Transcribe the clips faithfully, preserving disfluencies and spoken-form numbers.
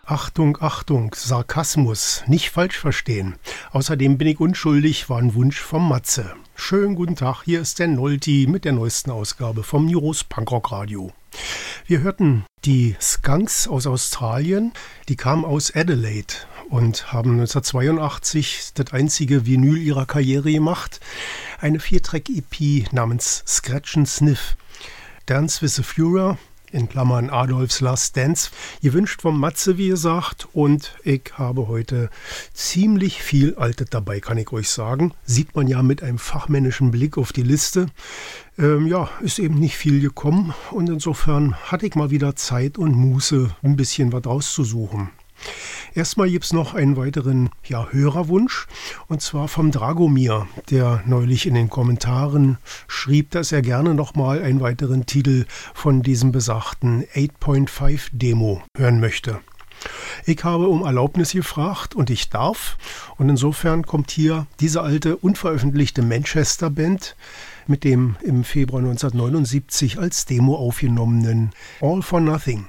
Achtung, Achtung, Sarkasmus, nicht falsch verstehen. Außerdem bin ich unschuldig, war ein Wunsch vom Matze. Schönen guten Tag, hier ist der Nolti mit der neuesten Ausgabe vom Neuros Punkrock Radio. Wir hörten die Skunks aus Australien, die kamen aus Adelaide und haben neunzehnhundertzweiundachtzig das einzige Vinyl ihrer Karriere gemacht, eine Vier-Track-E P namens Scratch and Sniff. Dance with the Führer, in Klammern Adolfs Last Dance, gewünscht vom Matze, wie gesagt, und ich habe heute ziemlich viel Altes dabei, kann ich euch sagen. Sieht man ja mit einem fachmännischen Blick auf die Liste. Ähm, ja, ist eben nicht viel gekommen und insofern hatte ich mal wieder Zeit und Muße, ein bisschen was rauszusuchen. Erstmal gibt es noch einen weiteren ja, Hörerwunsch, und zwar vom Dragomir, der neulich in den Kommentaren schrieb, dass er gerne nochmal einen weiteren Titel von diesem besagten acht Point fünf Demo hören möchte. Ich habe um Erlaubnis gefragt und ich darf, und insofern kommt hier diese alte, unveröffentlichte Manchester-Band mit dem im Februar neunzehnhundertneunundsiebzig als Demo aufgenommenen All for Nothing.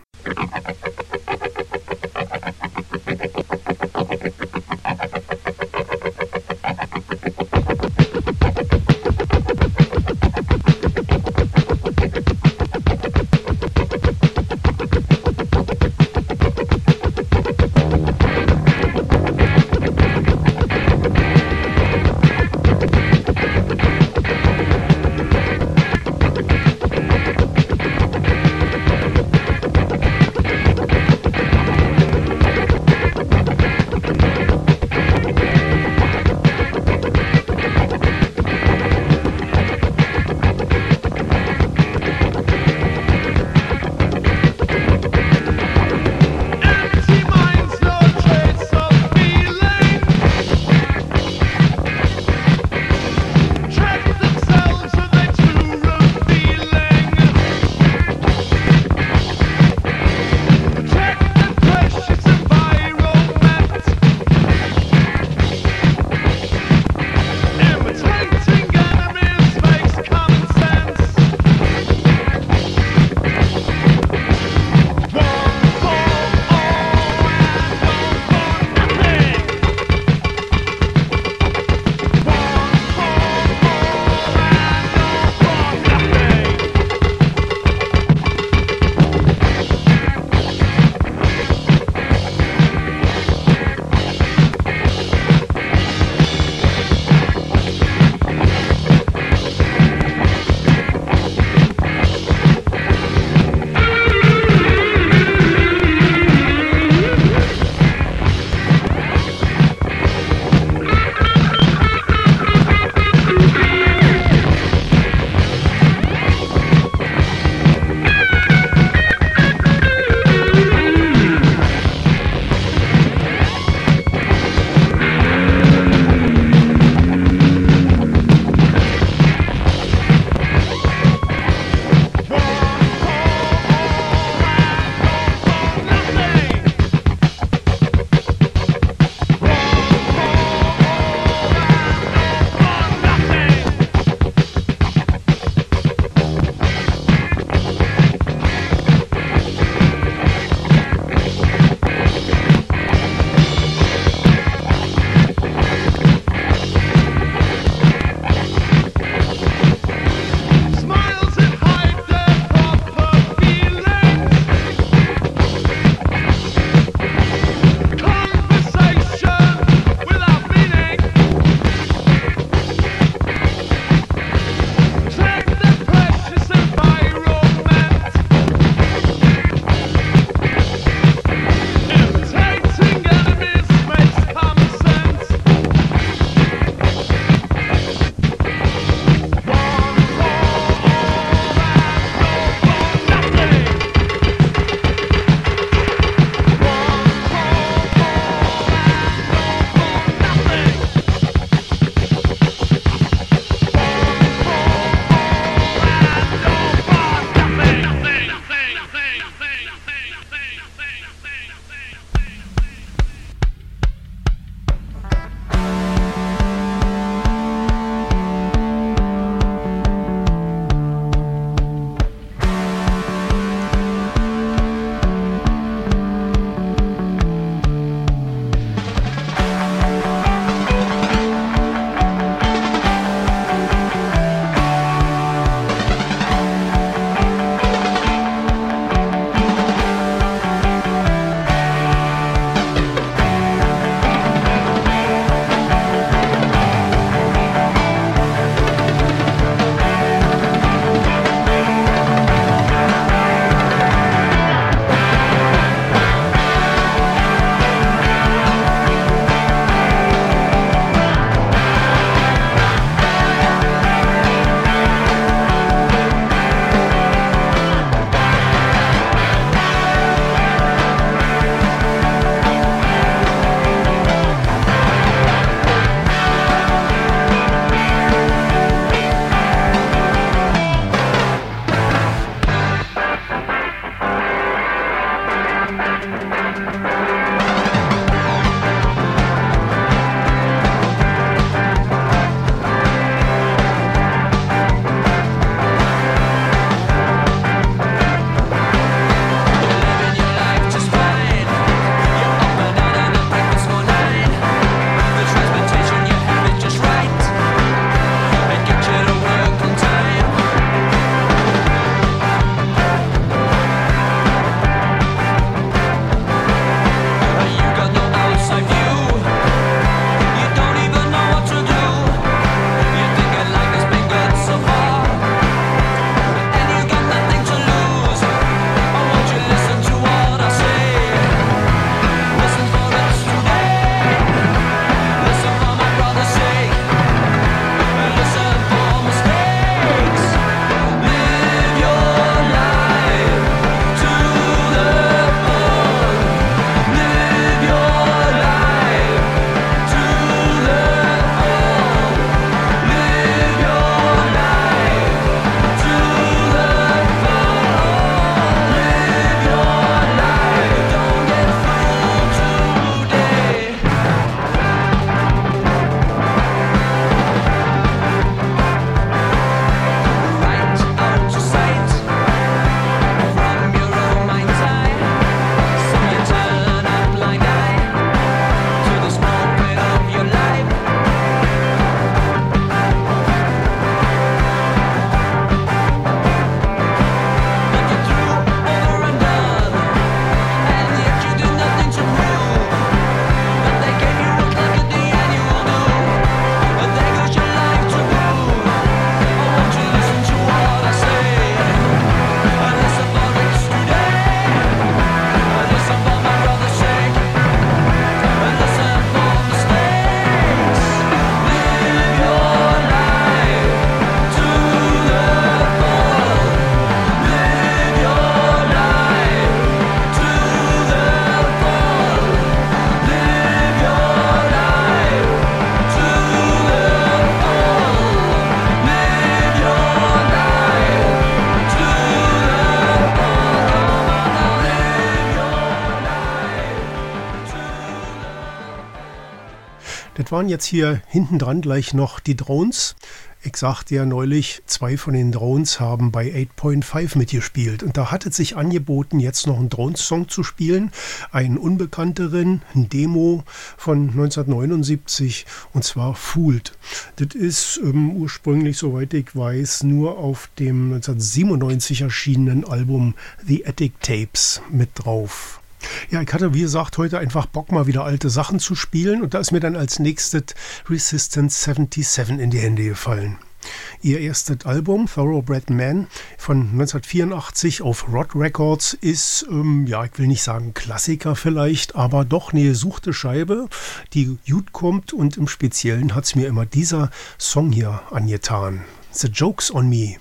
Das waren jetzt hier hinten dran gleich noch die Drones. Ich sagte ja neulich, zwei von den Drones haben bei acht Point fünf mitgespielt. Und da hat es sich angeboten, jetzt noch einen Drones-Song zu spielen. Einen unbekannteren, ein Demo von neunzehnhundertneunundsiebzig, und zwar Fooled. Das ist ähm, ursprünglich, soweit ich weiß, nur auf dem neunzehnhundertsiebenundneunzig erschienenen Album The Attic Tapes mit drauf. Ja, ich hatte, wie gesagt, heute einfach Bock, mal wieder alte Sachen zu spielen. Und da ist mir dann als nächstes Resistance siebenundsiebzig in die Hände gefallen. Ihr erstes Album, Thoroughbred Man, von neunzehnhundertvierundachtzig auf Rod Records, ist, ähm, ja, ich will nicht sagen Klassiker vielleicht, aber doch eine gesuchte Scheibe, die gut kommt. Und im Speziellen hat es mir immer dieser Song hier angetan. The Joke's on Me.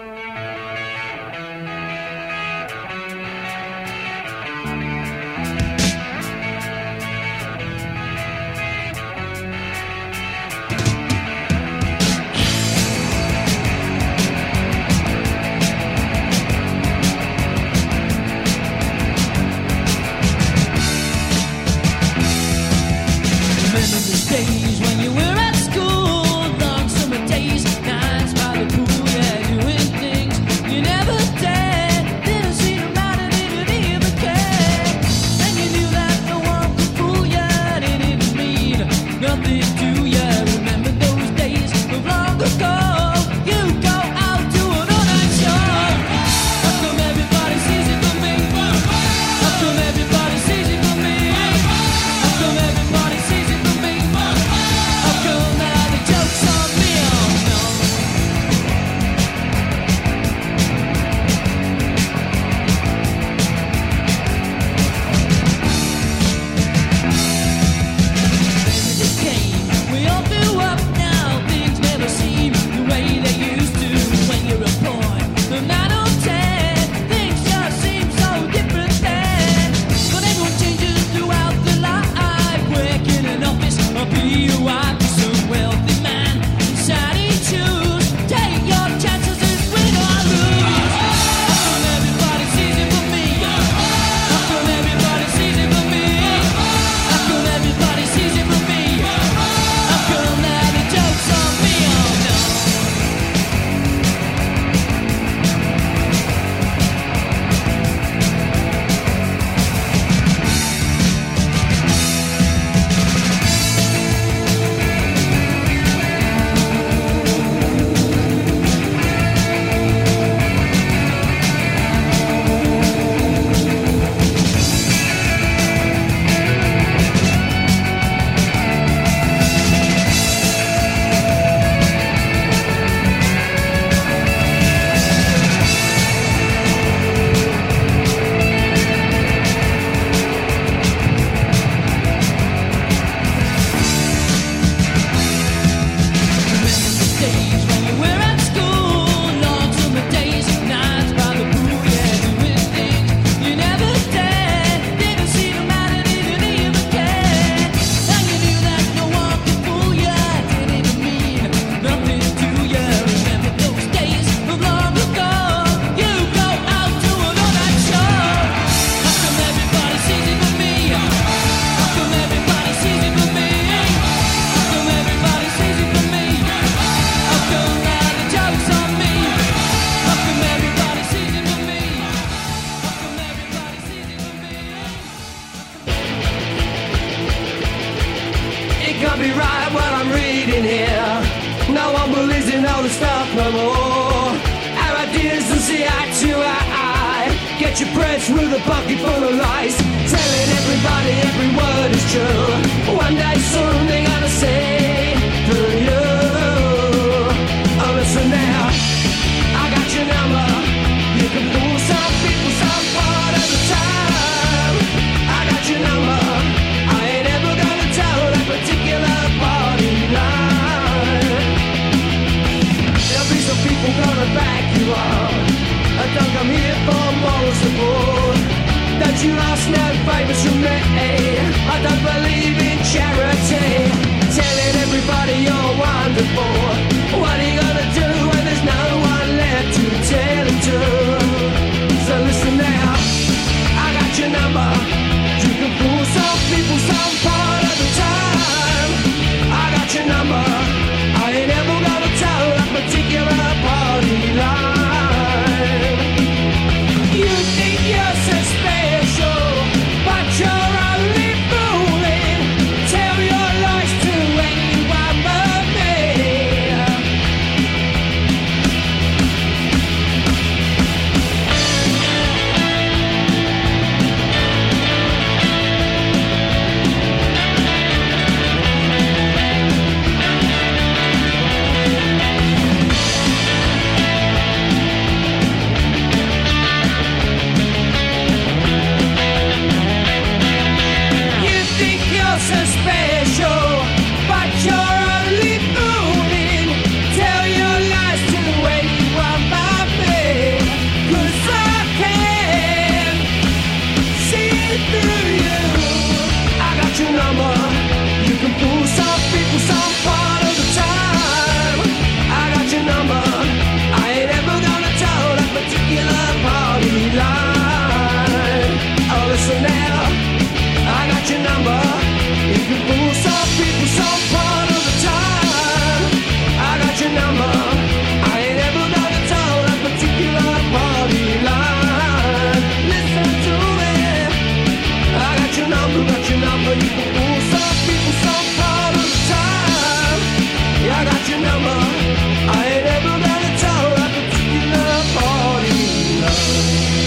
Days when you were at school, long summer days, nights by the pool, yeah, doing things you never dared. Didn't seem to matter, didn't even care. And you knew that no one could fool ya, didn't even mean nothing to ya. Remember those days of long ago? You go out to an all-night show. How come everybody sees it for me? How come everybody sees it for me? How come everybody sees it for me? How come not be right what I'm reading here. No one will listen to all the stuff no more. Our ideas don't see eye to eye. Get your press with a bucket full of lies, telling everybody every word is true. One day soon they gotta say through you. Oh, listen now, I got your number. You can fool some people some part of the time. I got your number. I ain't ever gonna tell that particular party line. There'll be some people gonna back you up. I don't come here for moral support. Don't you ask no favors from me. I don't believe in charity. Telling everybody you're wonderful. What are you gonna do when there's no one left to tell it to? So listen now, I got your number. You can fool some people some part of the time. I got your number. I ain't ever gonna tell that particular party line. You think you're so special, but you're only fooling. Tell your lies to anyone but me. You think you're so special, but you're only fooling. Tell your lies to anyone but me. 'Cause I can see through you. I got your number. You can fool some people some part of the time. I got your number. I ain't ever gonna tell that particular party line. Oh, listen now, I got your number. You can fool some people some part of the time. I got your number. I ain't ever gonna tell that particular party line. Listen to me. I got your number, got your number. You can fool some people some part of the time. Yeah, I got your number. I ain't ever gonna tell that particular party line.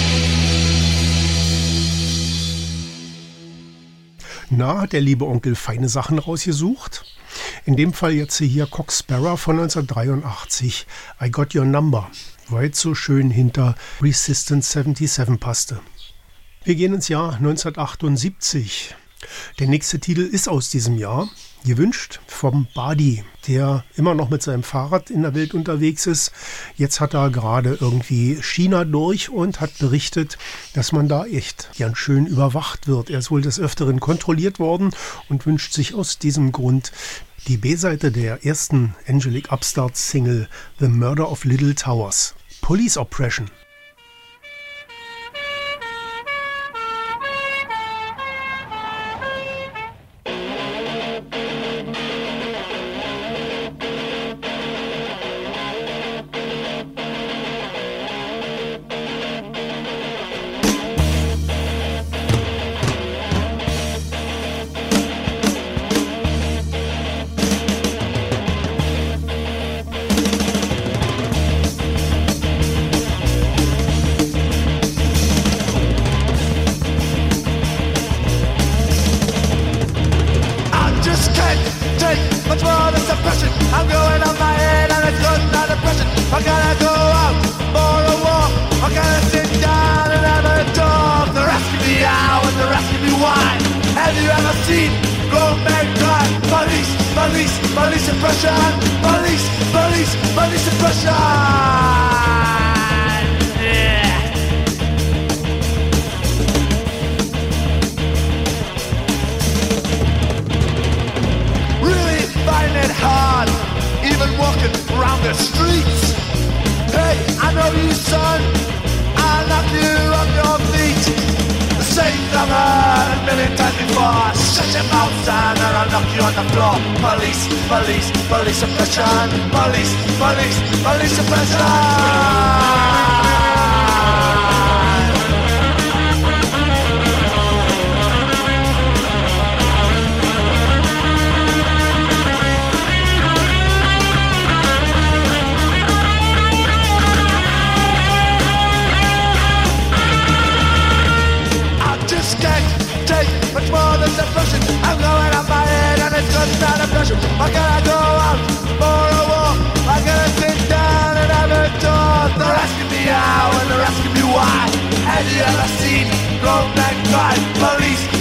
Na, hat der liebe Onkel feine Sachen rausgesucht? In dem Fall jetzt hier Cox Sparrow von neunzehnhundertdreiundachtzig. I Got Your Number, weil es so schön hinter Resistance siebenundsiebzig passte. Wir gehen ins Jahr neunzehnhundertachtundsiebzig. Der nächste Titel ist aus diesem Jahr, gewünscht vom Badi, der immer noch mit seinem Fahrrad in der Welt unterwegs ist. Jetzt hat er gerade irgendwie China durch und hat berichtet, dass man da echt ganz schön überwacht wird. Er ist wohl des Öfteren kontrolliert worden und wünscht sich aus diesem Grund die B-Seite der ersten Angelic Upstart Single The Murder of Little Towers, Police Oppression.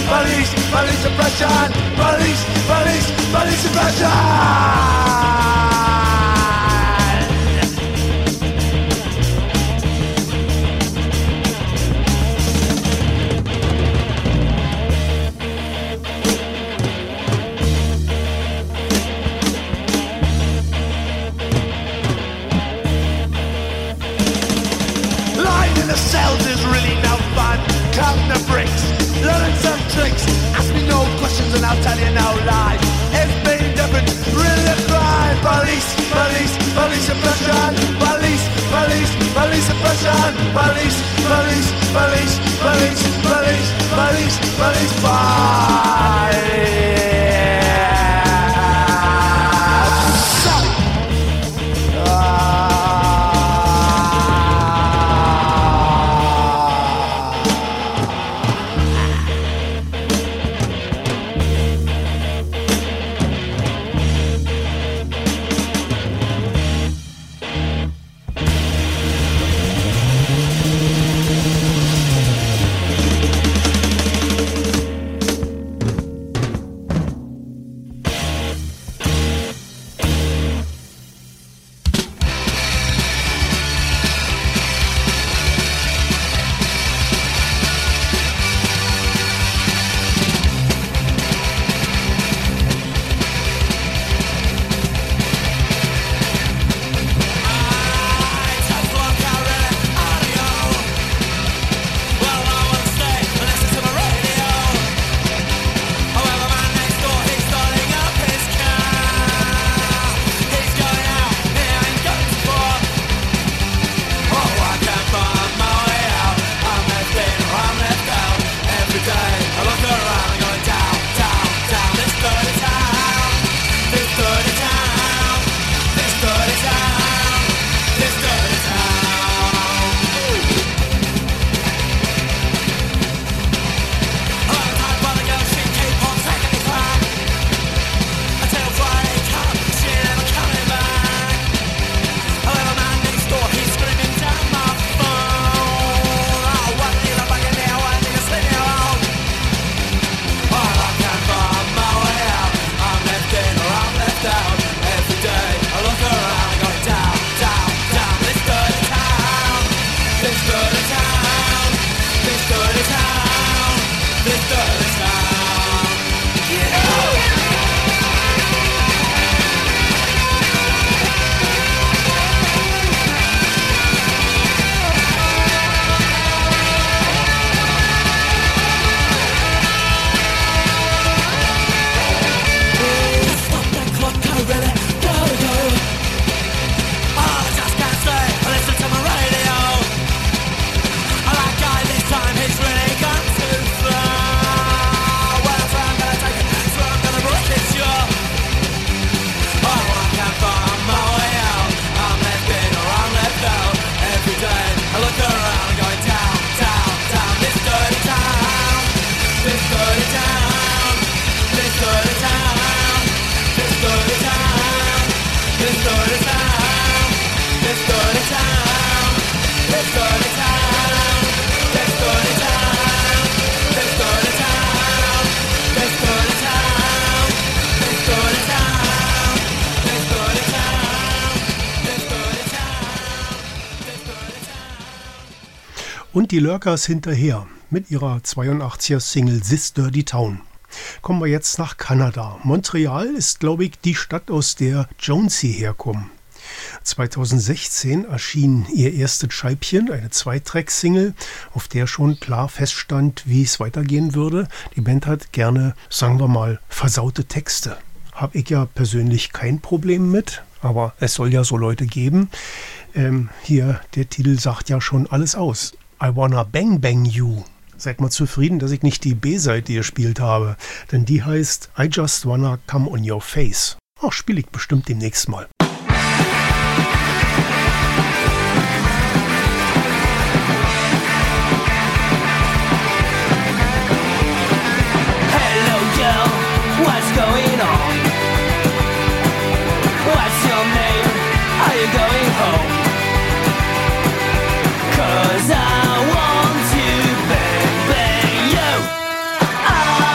police, police oppression, police, police, police oppression. Cells is really no fun. Counting the bricks, learning some tricks. Ask me no questions and I'll tell you no lie. It's been different, really fine. Police, police, police oppression. Police, police, police oppression. Police, police, police, police, police, police, police, police. Und die Lurkers hinterher mit ihrer zweiundachtziger Single This Dirty Town. Kommen wir jetzt nach Kanada. Montreal ist, glaube ich, die Stadt, aus der Jonesy herkommt. zweitausendsechzehn erschien ihr erstes Scheibchen, eine Zweitrack-Single, auf der schon klar feststand, wie es weitergehen würde. Die Band hat gerne, sagen wir mal, versaute Texte. Habe ich ja persönlich kein Problem mit, aber es soll ja so Leute geben. Ähm, hier, der Titel sagt ja schon alles aus. I wanna bang bang you. Seid mal zufrieden, dass ich nicht die B-Seite gespielt habe, denn die heißt I just wanna come on your face. Ach, spiele ich bestimmt demnächst mal. Hello girl, what's going on? What's your name? Are you going home? 'Cause I want to bang bang you. I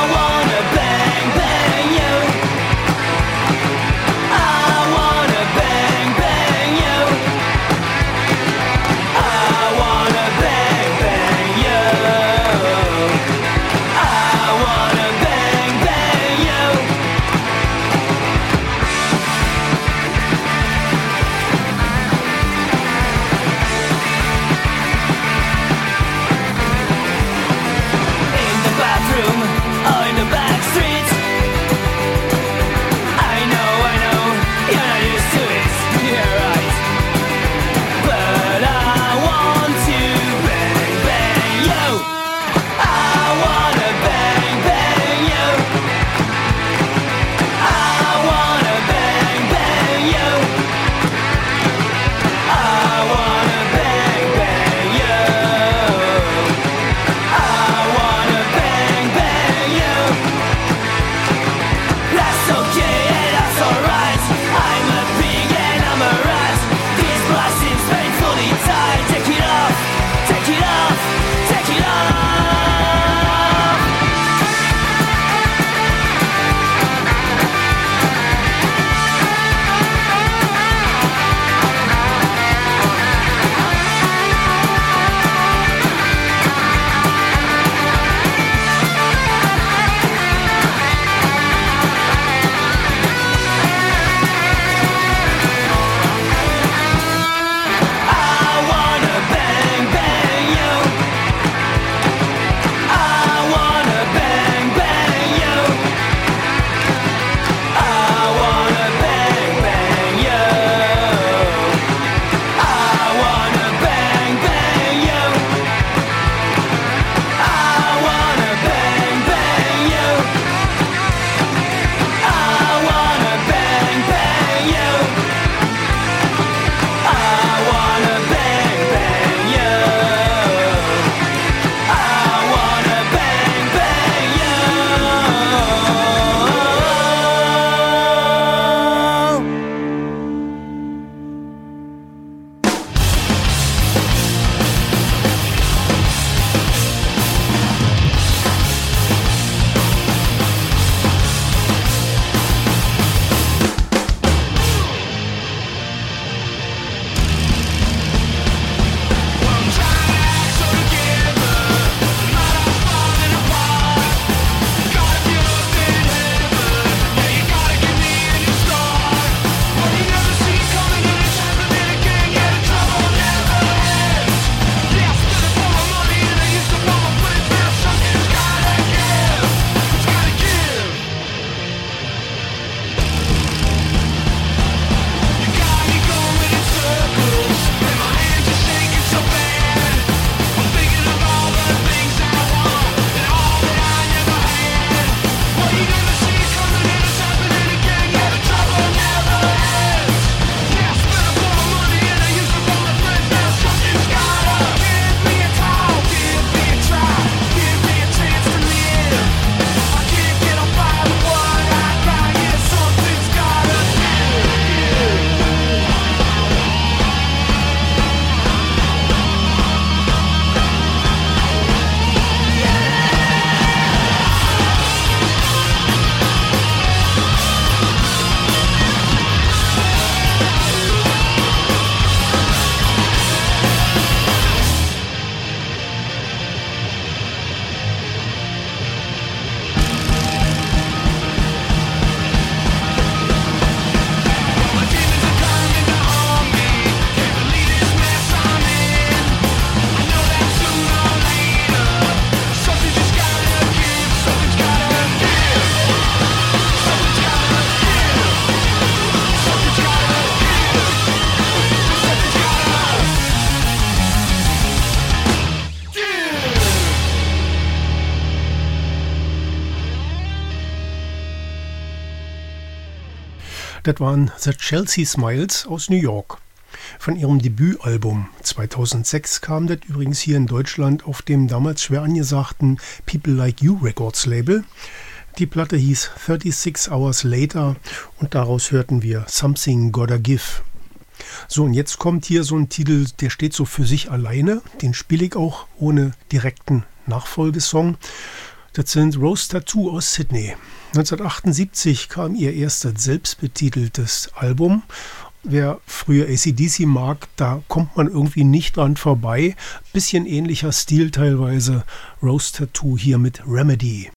Das waren The Chelsea Smiles aus New York. Von ihrem Debütalbum zweitausendsechs kam das übrigens hier in Deutschland auf dem damals schwer angesagten People Like You Records Label. Die Platte hieß thirty-six Hours Later und daraus hörten wir Something Gotta Give. So, und jetzt kommt hier so ein Titel, der steht so für sich alleine. Den spiele ich auch ohne direkten Nachfolgesong. Das sind Rose Tattoo aus Sydney. neunzehnhundertachtundsiebzig kam ihr erstes selbstbetiteltes Album. Wer früher A C D C mag, da kommt man irgendwie nicht dran vorbei. Bisschen ähnlicher Stil teilweise. Rose Tattoo hier mit Remedy.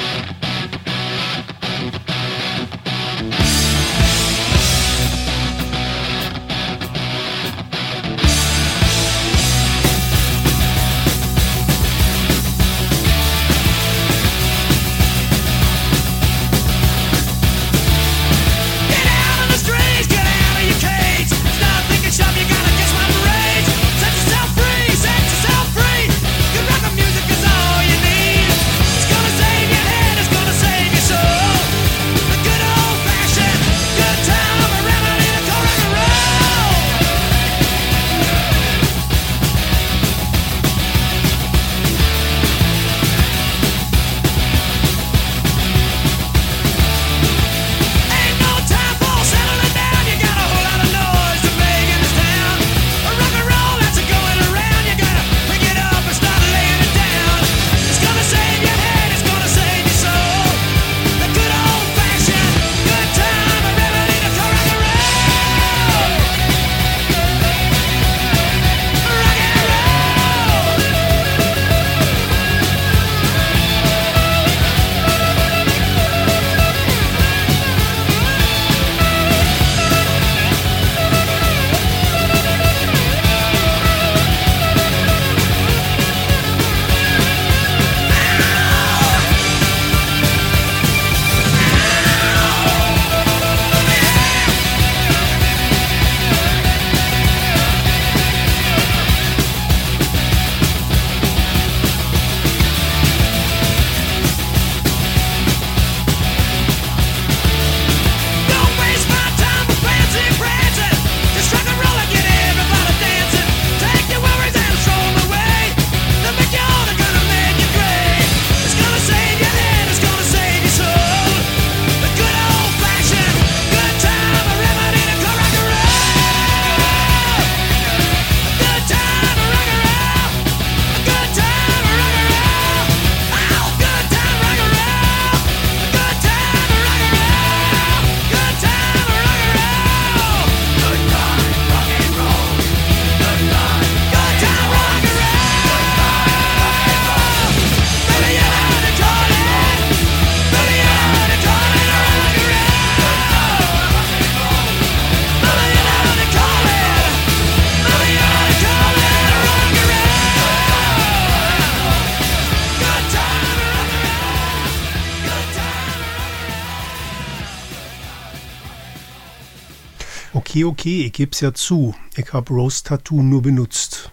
Okay, okay, ich geb's ja zu. Ich habe Rose Tattoo nur benutzt.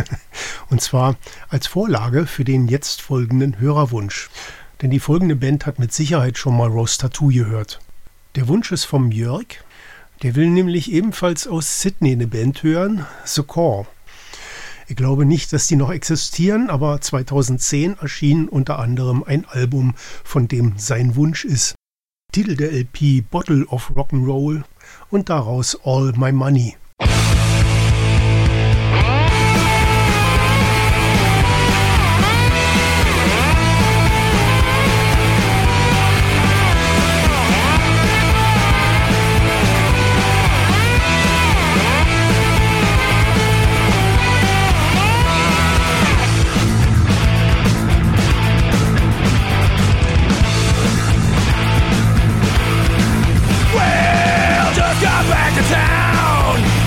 Und zwar als Vorlage für den jetzt folgenden Hörerwunsch. Denn die folgende Band hat mit Sicherheit schon mal Rose Tattoo gehört. Der Wunsch ist vom Jörg. Der will nämlich ebenfalls aus Sydney eine Band hören, The Core. Ich glaube nicht, dass die noch existieren, aber zweitausendzehn erschien unter anderem ein Album, von dem sein Wunsch ist. Titel der L P Bottle of Rock'n'Roll und daraus All My Money. Well, just got back to town.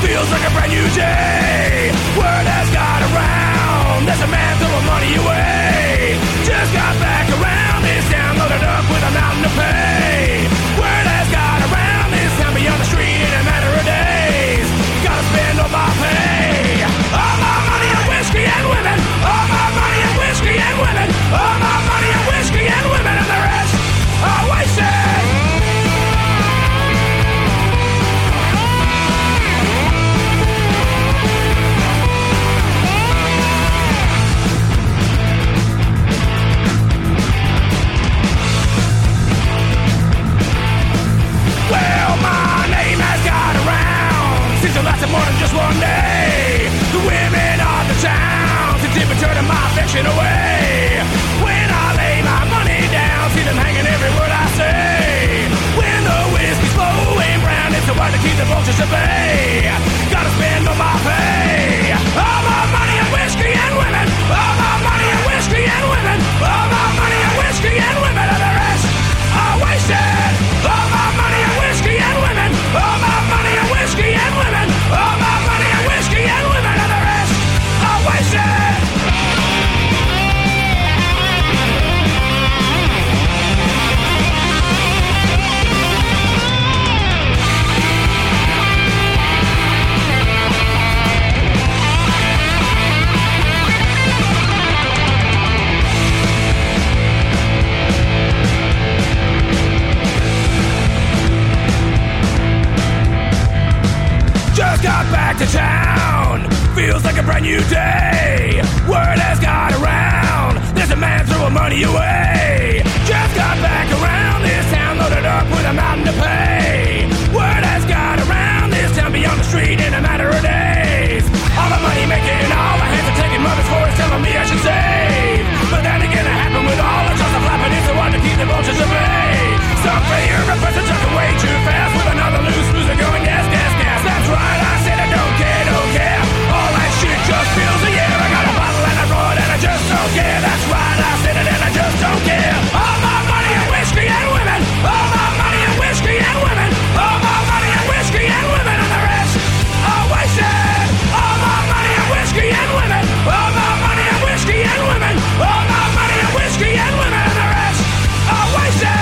feels like a brand new day. Word has got around, there's a man throwing money away. Just got back around this town, loaded up with a mountain to pay. Word has got around this town, be on the street in a matter of days. All the money making, all the hands are taking, mother's for is telling me I should save. But then again it happened with all the just a flapping, it's the one to keep the vultures at bay. Some player repressor jumping way too fast with another loose loser going gas, gas, gas. That's right, I said I don't care, don't care. All that shit just feels a year. I got a bottle and I throw it and I just don't care. That's right, I said it and I just don't care. All my money and whiskey and women. All my money and whiskey and women. All my money and whiskey and women and the rest are wasted. All my money and whiskey and women. All my money and whiskey and women. All my money and whiskey and women and the rest are wasted.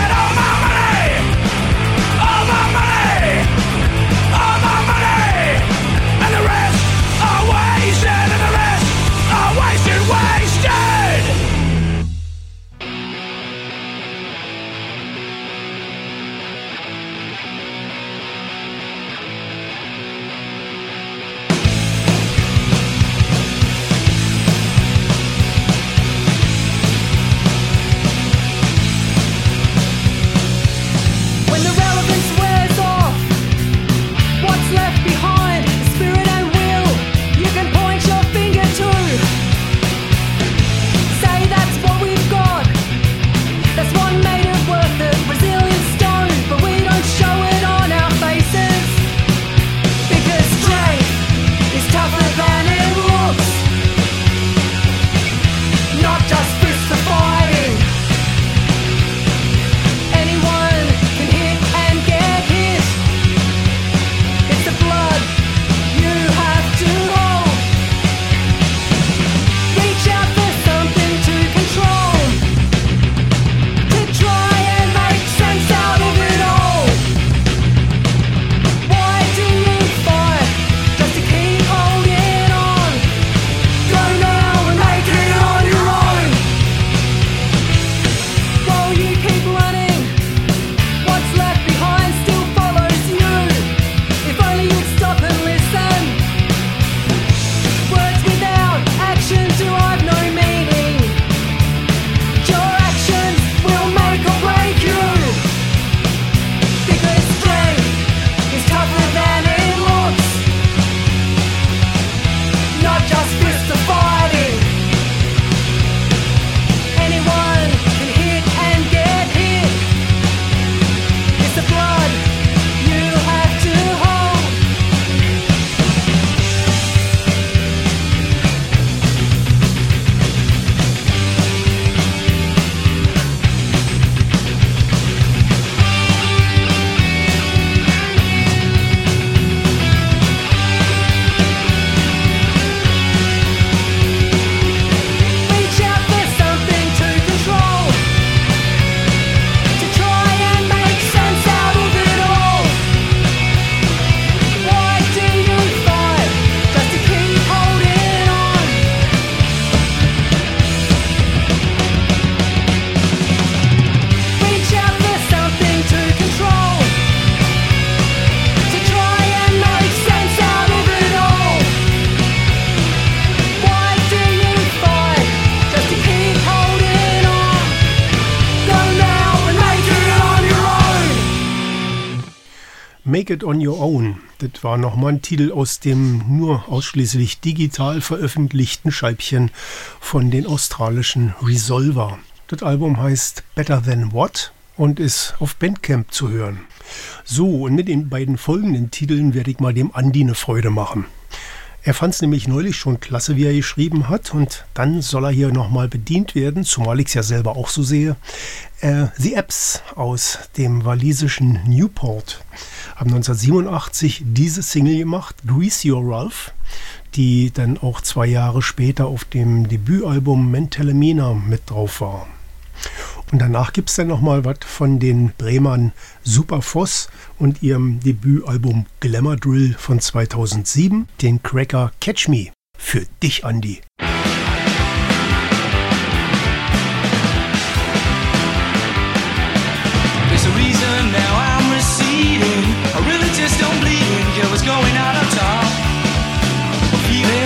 Make It On Your Own. Das war nochmal ein Titel aus dem nur ausschließlich digital veröffentlichten Scheibchen von den australischen Resolver. Das Album heißt Better Than What und ist auf Bandcamp zu hören. So, und mit den beiden folgenden Titeln werde ich mal dem Andi eine Freude machen. Er fand es nämlich neulich schon klasse, wie er geschrieben hat, und dann soll er hier nochmal bedient werden, zumal ich es ja selber auch so sehe. Äh, The Apps aus dem walisischen Newport haben neunzehnhundertsiebenundachtzig diese Single gemacht, Grease Your Ralph, die dann auch zwei Jahre später auf dem Debütalbum Mentalmina mit drauf war. Und danach gibt es dann nochmal was von den Bremern Superfoss und ihrem Debütalbum Glamour Drill von zweitausendsieben, den Cracker Catch Me. Für dich, Andi. There's a reason now I'm receding. I really just don't bleed. Girl, what's going on up top? I'm feeling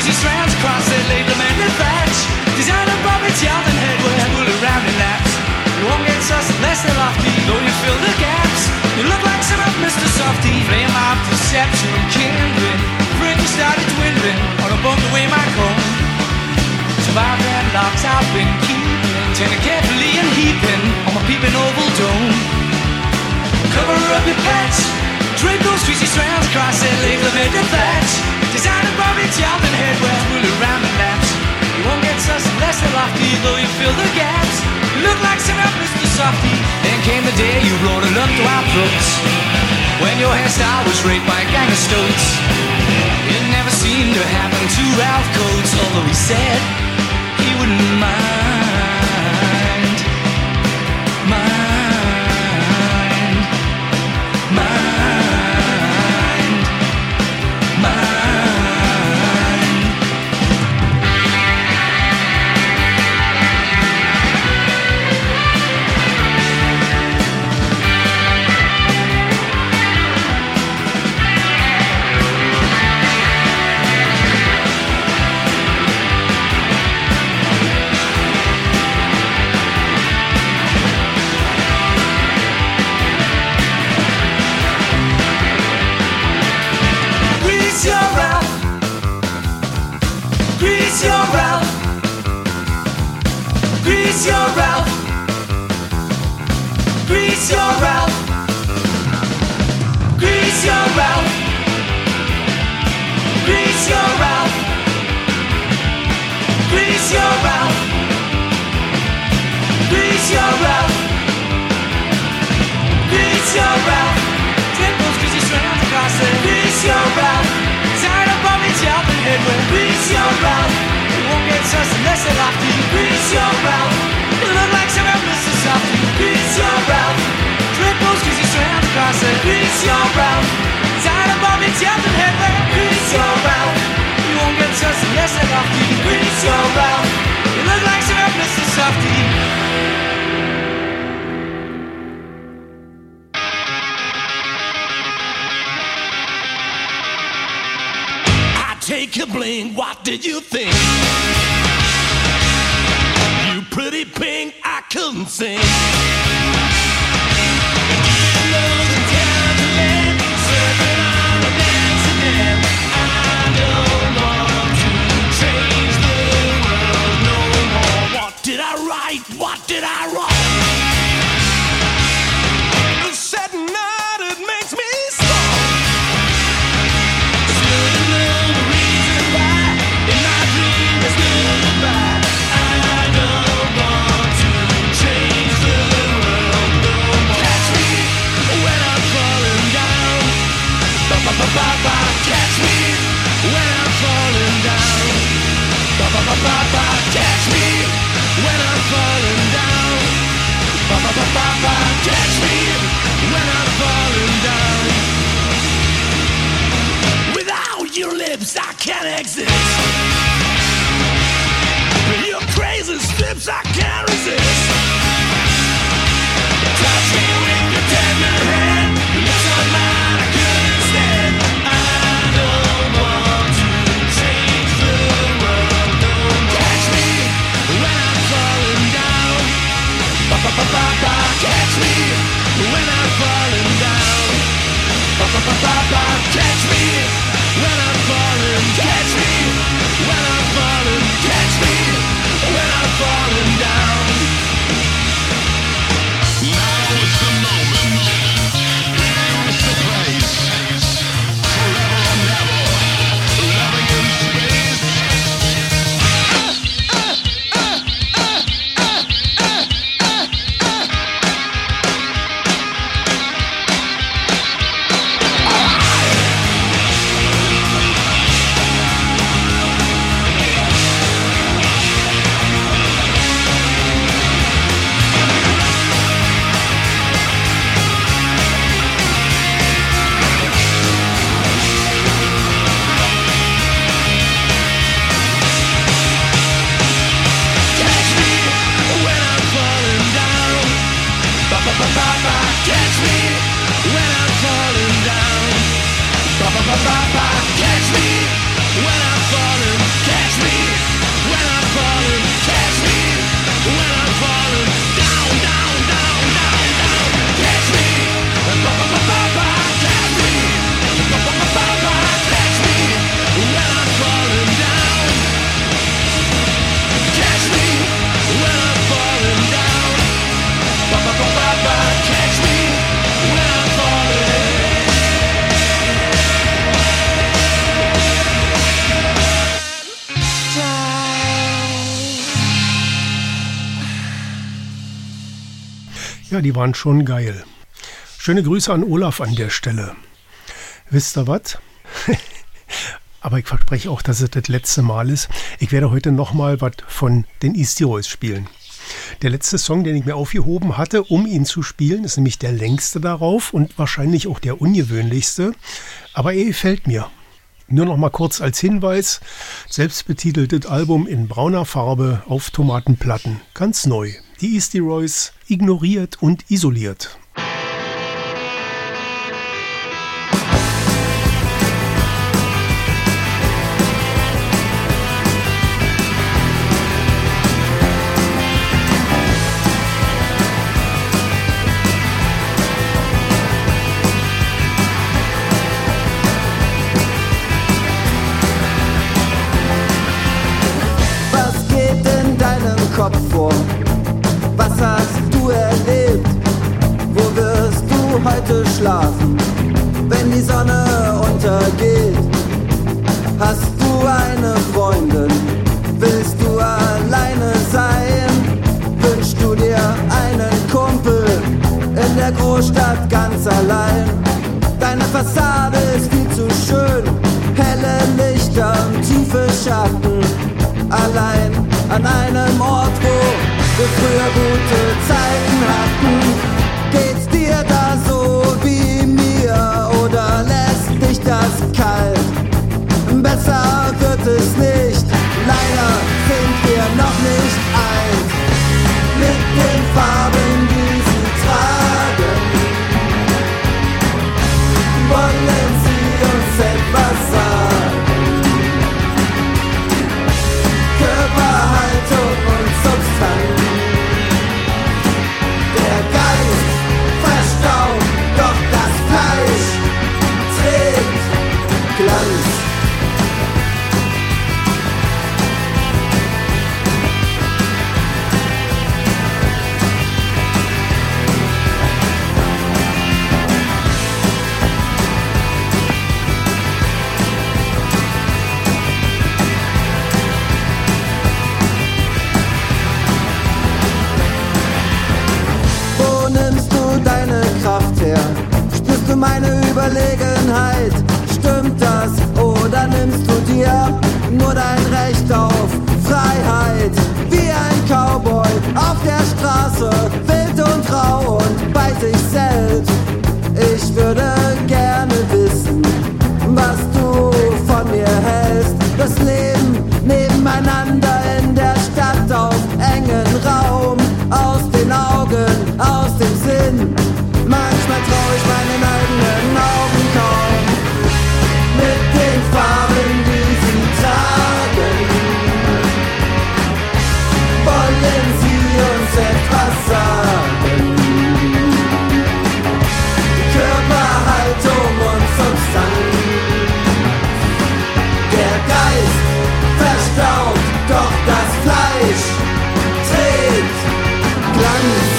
squeezy strands across their label mended thatch. Designer bobbins, yard and headwear, wool around in laps. You won't get sus unless they're lofty, though you fill the gaps. You look like some of Mister Softy, flame of deception kindling. Fringe started dwindling on a bump away my comb. Survived and locks I've been keeping, turning carefully and heaping on my peeping oval dome. Cover up your patch, drape those greasy strands across their legs of made the thatch. Designer bobbins, yard and headwear, wool around the laps. You won't get sus unless they're lofty, though you fill the gaps. You look like some of Mister Softy. Then came the day you brought a lump to our throats, when your hairstyle was raped by a gang of stoats. It never seemed to happen to Ralph Coates, although he said he wouldn't mind. Mind. Mind. Mind. Grease your Ralph, grease your Ralph, grease your Ralph, grease your Ralph, grease your Ralph, grease your Ralph, grease your Ralph, grease your Ralph. Take those greasy strands across it. Grease your Ralph. Tired up on me, yard and headwear. Grease your Ralph. You won't get sus unless they're lofty. Grease your Ralph. You look like some of Mister Softy. Grease your Ralph. Drape those greasy strands across it. Grease your Ralph. Tired up on me, yard and headwear. Grease your Ralph. You won't get sus unless they're lofty. Grease your Ralph. You look like some of Mister Softy. Take a blink, what did you think? You pretty pink, I couldn't sing. What did I write? What did I write? The sad night, it makes me strong. Ba-ba, catch me when I'm falling down. Ba-ba-ba-ba-ba, catch me when I'm falling down. Ba-ba-ba-ba-ba, catch me when I'm falling down. Without your lips, I can't exist. Your crazy strips, I can't resist. Touch me with your tender hand. Yes, I'm mine, I couldn't stand. I don't want to change the world. Don't catch me when I'm falling down. Ba-ba-ba-ba-ba, catch me when I'm falling down. Ba-ba-ba-ba-ba, catch me when I'm falling. Catch me when Ja, die waren schon geil. Schöne Grüße an Olaf an der Stelle. Wisst ihr was? Aber ich verspreche auch, dass es das letzte Mal ist. Ich werde heute nochmal was von den Eastie Roys spielen. Der letzte Song, den ich mir aufgehoben hatte, um ihn zu spielen, ist nämlich der längste darauf und wahrscheinlich auch der ungewöhnlichste. Aber er gefällt mir. Nur noch mal kurz als Hinweis, selbstbetiteltes Album in brauner Farbe auf Tomatenplatten. Ganz neu. Die Eastie Roys, ignoriert und isoliert. Kopf vor. Was hast du erlebt? Wo wirst du heute schlafen, wenn die Sonne untergeht? Hast du eine Freundin? Willst du alleine sein? Wünschst du dir einen Kumpel in der Großstadt ganz allein? Deine Fassade ist viel zu schön, helle Lichter, tiefe Schatten. Allein an einem Ort, wo wir früher gute Zeiten hatten. Geht's dir da so wie mir oder lässt dich das kalt? Besser wird es nicht, leider sind wir noch nicht alt. Mit den Farben, die sie tragen, wollen sie uns etwas sagen. Körperhaltung und Substanz. Der Geist verstaubt, doch das Fleisch trägt Glanz. Spürst du meine Überlegenheit? Stimmt das? Oder nimmst du dir nur dein Recht auf Freiheit? Wie ein Cowboy auf der Straße, wild und rau und bei sich selbst. Ich würde gerne wissen, was du von mir hältst. Das Leben nebeneinander in der Stadt auf engen Raum, aus den Augen, aus dem Sinn. Manchmal trau ich meinen eigenen Augen kaum. Mit den Farben, die sie tragen, wollen sie uns etwas sagen. Körperhaltung und Substanz. Der Geist verstaubt, doch das Fleisch trägt Glanz.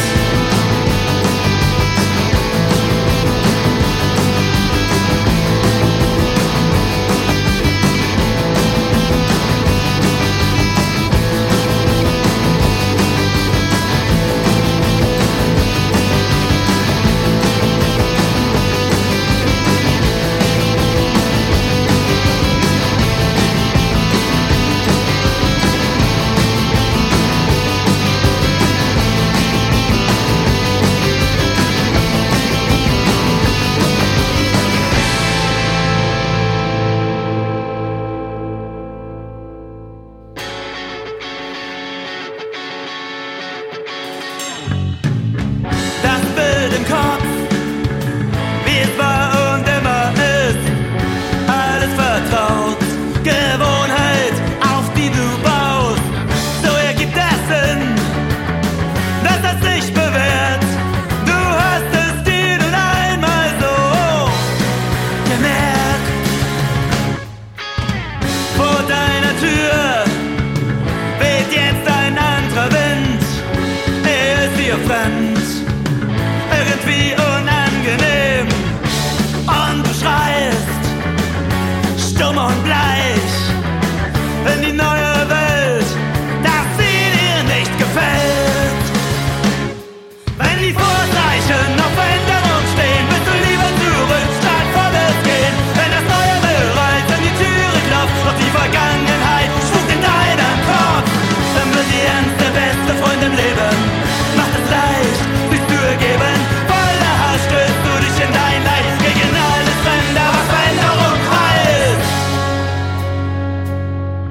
Irgendwie unangenehm und du schreist stumm und bleich in die neue Welt, dass sie dir nicht gefällt. Wenn die Vorteile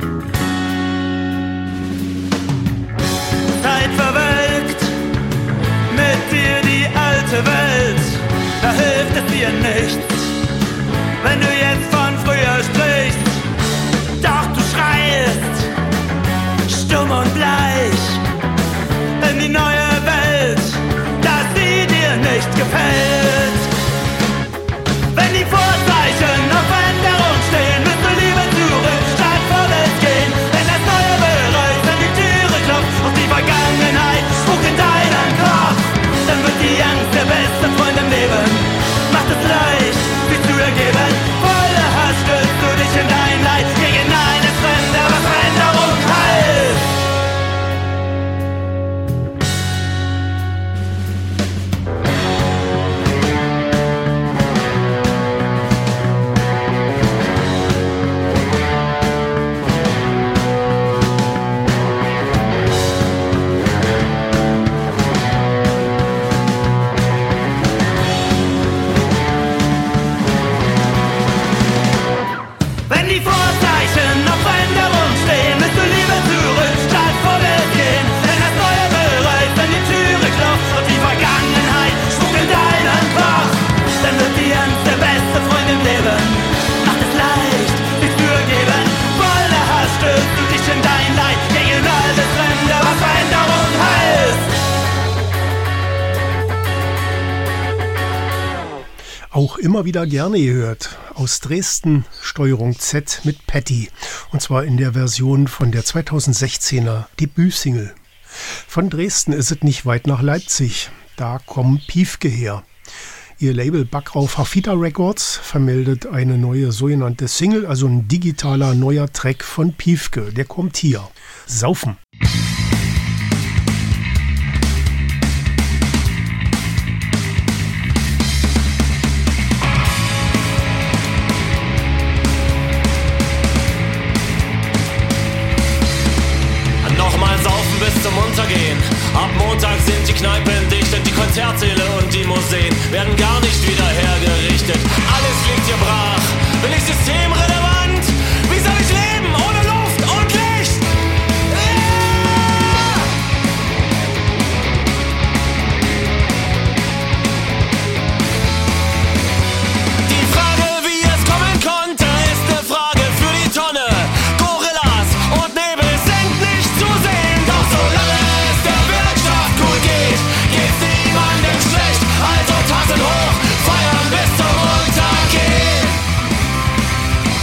Zeit verwelkt, mit dir die alte Welt, da hilft es dir nichts, wenn du jetzt von früher sprichst. Doch du schreist, stumm und bleich, in die neue Welt, dass sie dir nicht gefällt. Wenn die Vorzeichen auf Veränderung stehen, wirst du lieber zurück, statt vorwärts gehen. Wenn das neue bereits an die Türe klopft und die Vergangenheit spukt in deinen Kopf, dann wird die Angst der beste Freund im Leben. Macht es leicht, sich zu ergeben. Voller Hass stürzt du dich in dein Leid gegen eine Fremde, aber Veränderung heilt. Wenn die Vorzeichen auf Veränderung stehen, wirst du lieber zurück, statt vorwärts gehen. Wenn das Neue bereits an die Türe klopft und die Vergangenheit spuckt in deinen Kopf, dann wird die Angst der beste Freund im Leben. Macht es leicht, sich zu ergeben. Voller Hass stürzt du dich in dein Leid gegen alles Fremde, was Veränderung heißt. Auch immer wieder gerne gehört. Aus Dresden Steuerung Z mit Patty. Und zwar in der Version von der zweitausendsechzehner Debütsingle. Von Dresden ist es nicht weit nach Leipzig. Da kommen Piefke her. Ihr Label Backrauf Hafita Records vermeldet eine neue sogenannte Single, also ein digitaler neuer Track von Piefke. Der kommt hier. Saufen. Nochmal saufen bis zum Untergehen. Ab Montag sind die Kneipen dicht und die Konzertsäle und die Museen werden gar nicht wieder hergerichtet. Alles liegt hier brach. Bin ich systemrelevant? Wie soll ich leben ohne Luft und Licht? Yeah! Die Frage, wie es kommen konnte, ist eine Frage für die Tonne. Gorillas und Nebel sind nicht zu sehen. Doch solange es der Wirtschaft gut geht, geht's niemandem schlecht. Also Tassen hoch, feiern bis zum Untergehen.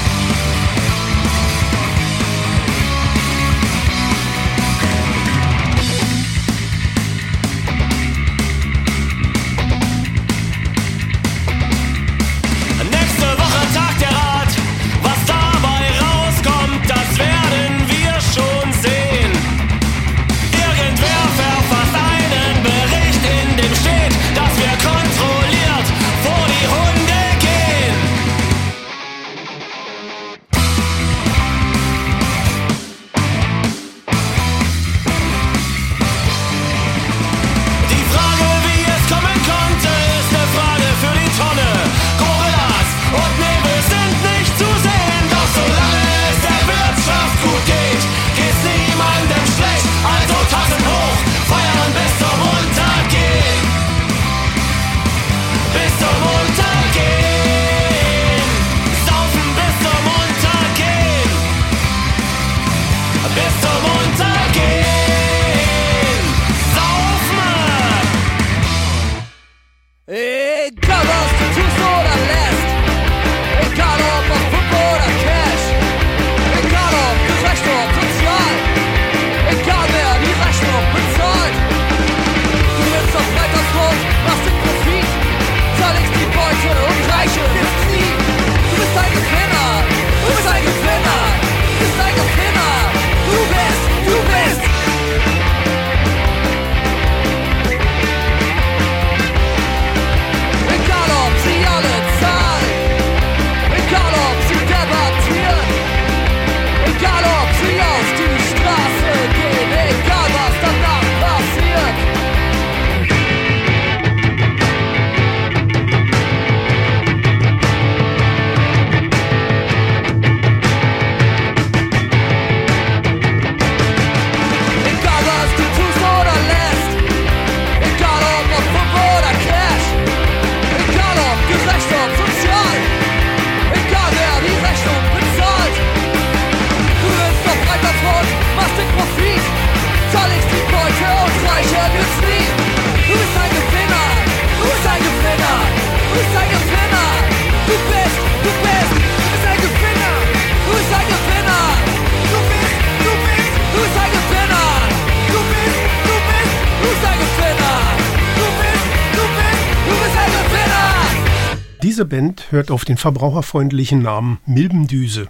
Diese Band hört auf den verbraucherfreundlichen Namen Milbendüse.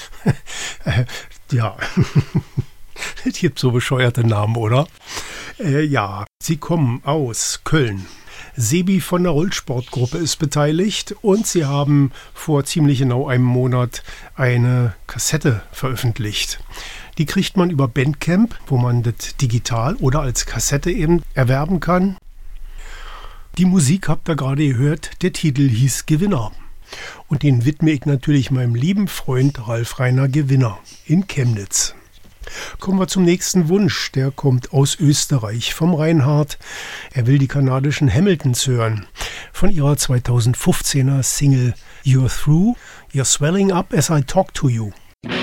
Ja, es gibt so bescheuerte Namen, oder? Äh, ja, sie kommen aus Köln. Sebi von der Rollsportgruppe ist beteiligt und sie haben vor ziemlich genau einem Monat eine Kassette veröffentlicht. Die kriegt man über Bandcamp, wo man das digital oder als Kassette eben erwerben kann. Die Musik habt ihr gerade gehört, der Titel hieß Gewinner. Und den widme ich natürlich meinem lieben Freund Ralf Rainer Gewinner in Chemnitz. Kommen wir zum nächsten Wunsch. Der kommt aus Österreich, vom Reinhard. Er will die kanadischen Hamiltons hören. Von ihrer zweitausendfünfzehner Single You're Through, You're Swelling Up As I Talk To You. You're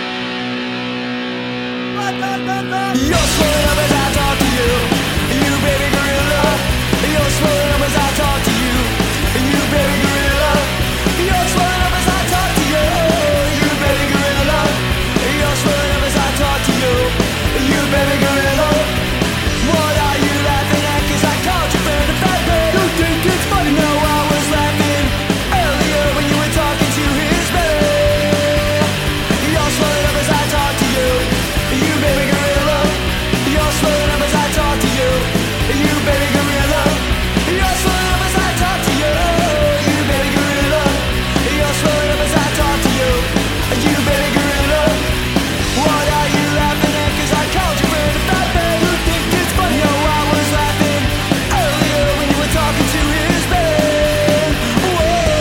swelling up as I talk to you. You baby gorilla. You're swelling up as I talk to you. You baby gorilla. You're swelling up as I talk to you. You baby gorilla. You're swelling up as I talk to you. You baby gorilla. What are you laughing at? 'Cause I called your friend a fat man. You think it's funny? No, I was laughing earlier when you were talking to his belly. You're swelling up as I talk to you. You baby gorilla. You're swelling up as I talk to you. You baby gorilla. You're swelling up as I talk to you. You baby gorilla. You're swelling up as I talk to you. You baby gorilla. What are you laughing at? 'Cause I called you friend a fat man. You think it's funny? No, I was laughing earlier when you were talking to his band. Whoa.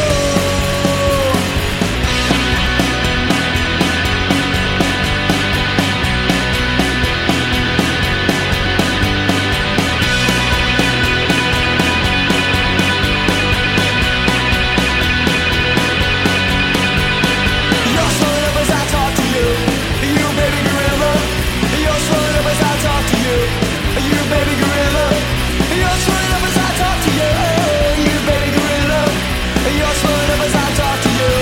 You're swelling up as I talk to you. You baby gorilla. You're swelling up as I talk to you. You baby gorilla. You're swelling up as I talk to you. You baby gorilla. You're swelling up as I talk to you.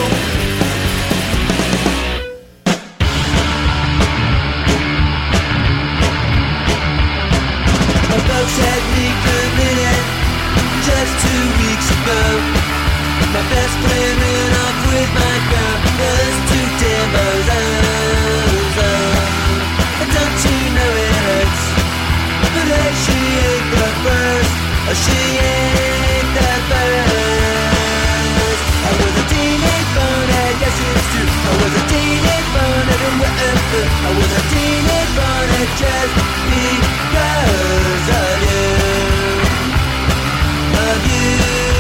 My folks had me committed just two weeks ago. My best friend ran off with my girl. Those two demos, oh, oh. Don't you know it hurts? But hey, she ain't the first. Oh, she ain't the first. I was a teenage bonehead, yes it's true. I was a teenage bonehead and we're through. I was a teenage bonehead just because of you. Of you.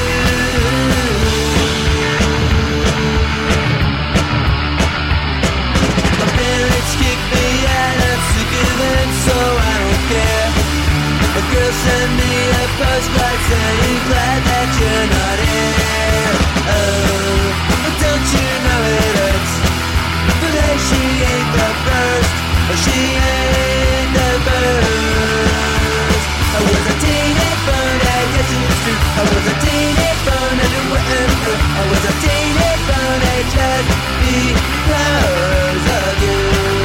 My parents kicked me out of Sugarland, so I don't care. A girl sent me a postcard saying glad that you're not here. Oh, but don't you know it hurts? But hey, she ain't the first. Oh, she ain't the first. I was a teenage bonehead, yes it's true. I was a teenage bonehead and we're through. I was a teenage bonehead just because of you.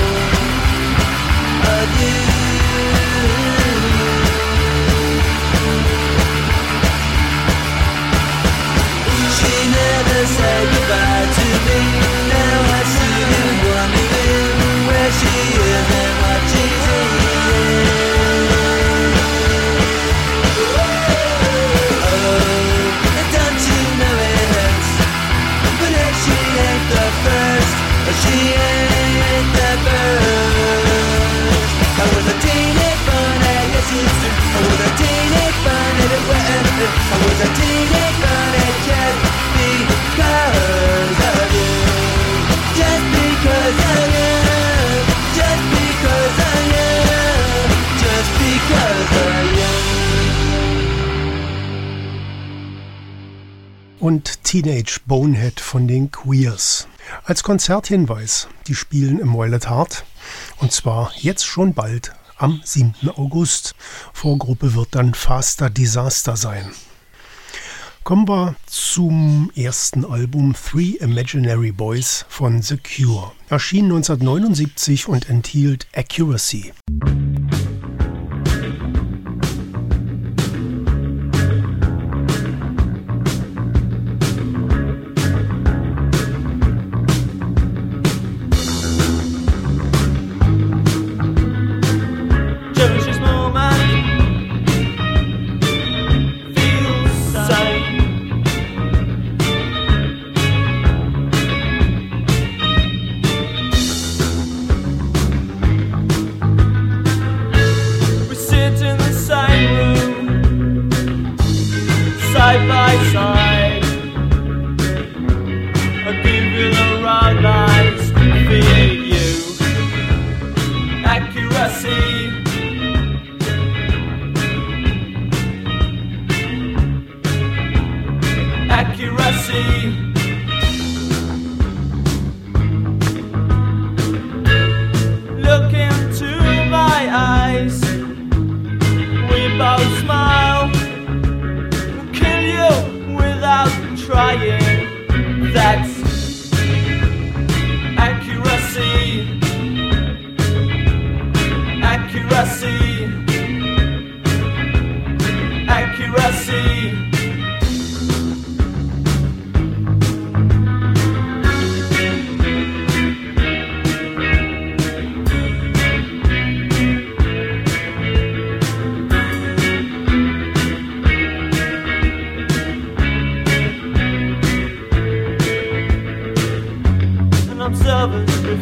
Of you. She never said goodbye to me. Now I see you wondering where she is and what she's eating. Oh, don't you know it hurts? But if she ain't the first, she ain't the first. I was a teenage bonehead, yes it's true. I was a teenage bonehead and went through. I was a teenage bonehead just because of you. Just because of you. Just because of you. Just because of you. Und Teenage Bonehead von den Queers. Als Konzerthinweis, die spielen im Violet Heart und zwar jetzt schon bald am siebten August. Vorgruppe wird dann Faster Disaster sein. Kommen wir zum ersten Album Three Imaginary Boys von The Cure. Erschien neunzehnhundertneunundsiebzig und enthielt Accuracy.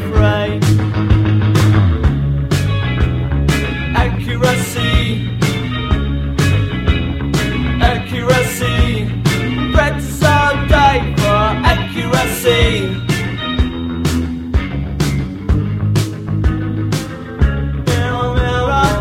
afraid. Accuracy, accuracy, practice all day for accuracy. Mirror, mirror,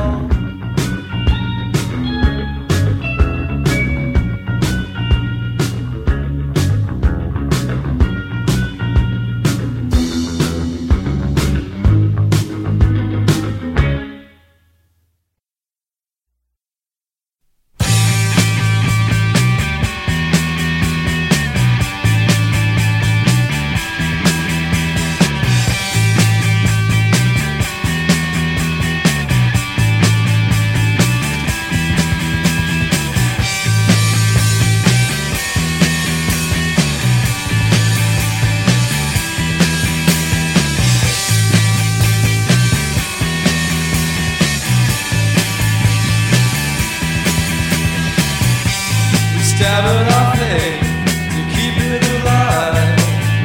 stab it off it to keep it alive.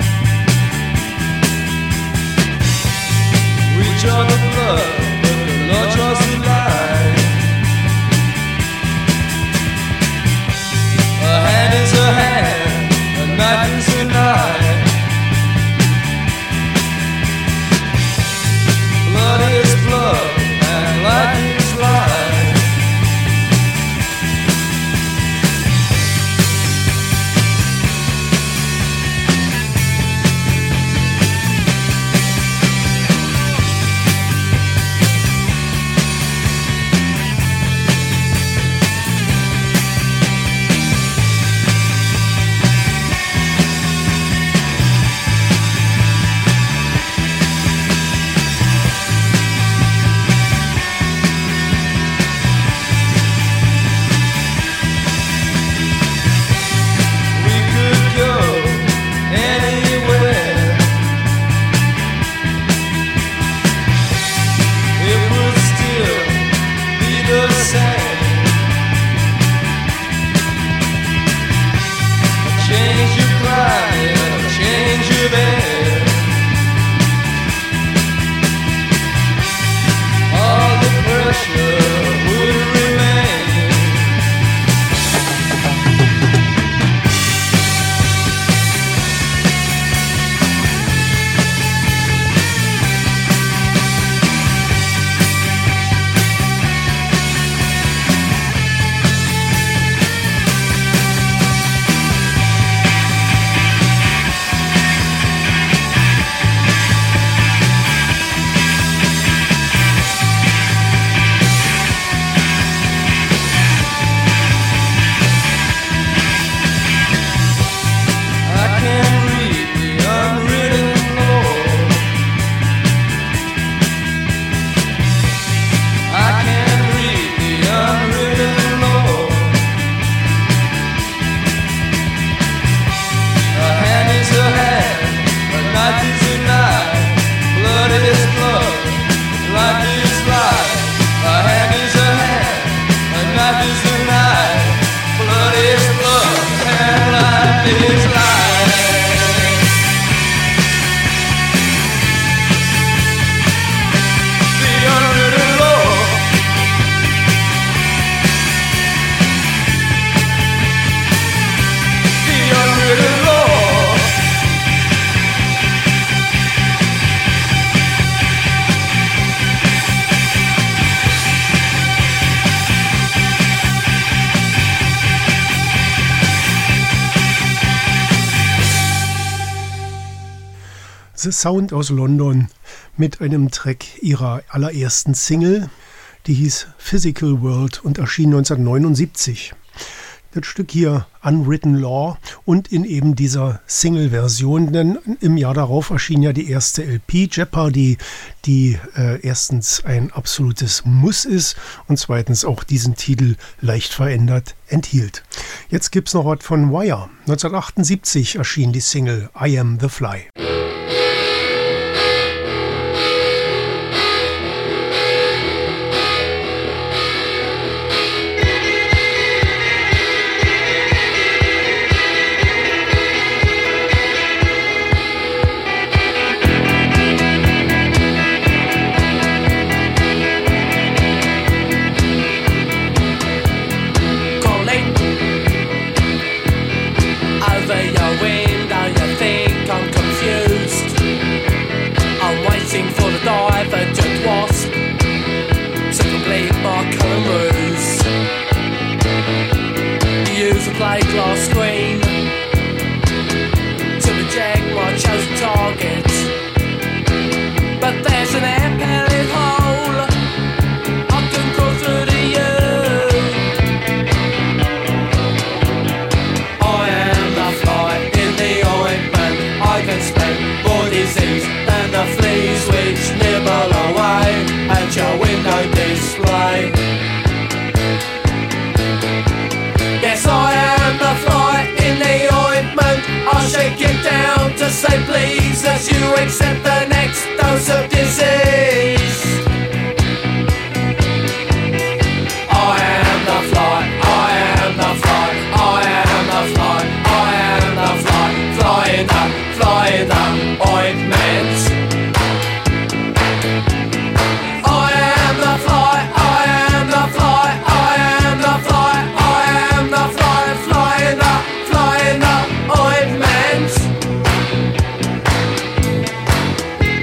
We draw the blood, but the Lord draws the line. A hand is a hand, a knife is a knife. Blood is blood, and life is life. The Sound aus London mit einem Track ihrer allerersten Single, die hieß Physical World und erschien neunzehnhundertneunundsiebzig. Das Stück hier Unwritten Law und in eben dieser Single-Version, denn im Jahr darauf erschien ja die erste L P Jeopardy, die äh, erstens ein absolutes Muss ist und zweitens auch diesen Titel leicht verändert enthielt. Jetzt gibt's noch was von Wire. neunzehnhundertachtundsiebzig erschien die Single I Am the Fly. plate glass screen to reject my chosen target. But there's an air pellet hole I can crawl through to you. I am the fly in the ointment. I can spread more disease than the fleas which nibble away at your window display. Yes, I am the fly in the ointment. I'll shake you down to say please as you accept the next dose of disease. I am the fly, I am the fly, I am the fly, I am the fly, fly in the, fly in the ointment. I am the fly, I am the fly, I am the fly, I am the fly, fly in the, fly in the ointment.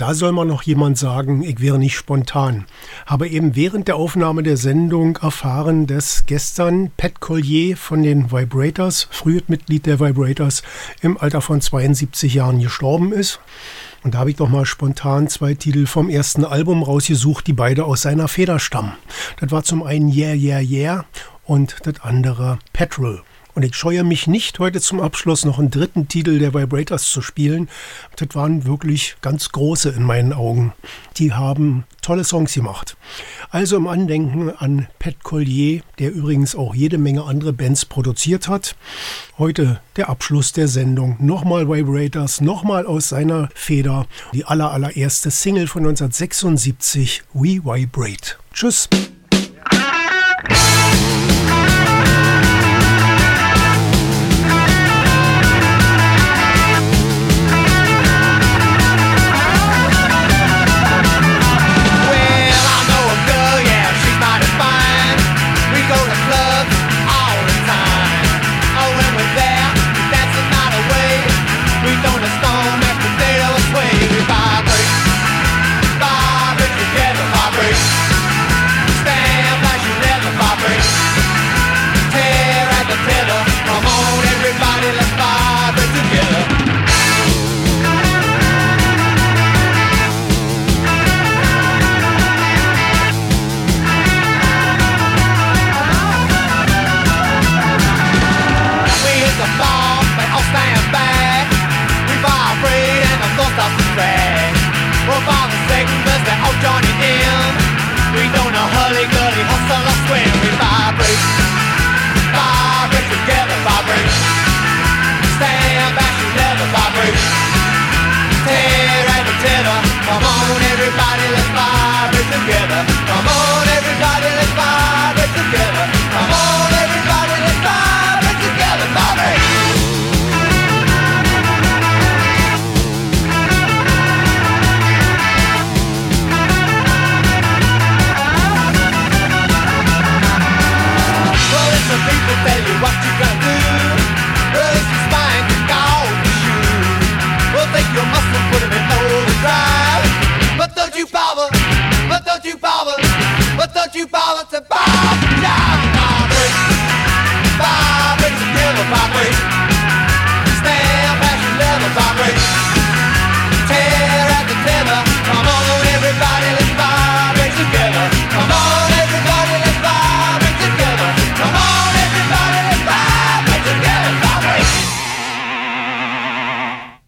da soll man noch jemand sagen, ich wäre nicht spontan. Habe eben während der Aufnahme der Sendung erfahren, dass gestern Pat Collier von den Vibrators, frühes Mitglied der Vibrators, im Alter von zweiundsiebzig Jahren gestorben ist. Und da habe ich doch mal spontan zwei Titel vom ersten Album rausgesucht, die beide aus seiner Feder stammen. Das war zum einen Yeah, Yeah, Yeah und das andere Petrol. Und ich scheue mich nicht, heute zum Abschluss noch einen dritten Titel der Vibrators zu spielen. Das waren wirklich ganz große in meinen Augen. Die haben tolle Songs gemacht. Also im Andenken an Pat Collier, der übrigens auch jede Menge andere Bands produziert hat. Heute der Abschluss der Sendung. Nochmal Vibrators, nochmal aus seiner Feder. Die aller, allererste Single von neunzehnhundertsechsundsiebzig, We Vibrate. Tschüss. Come on, everybody, let's vibrate together. Come on.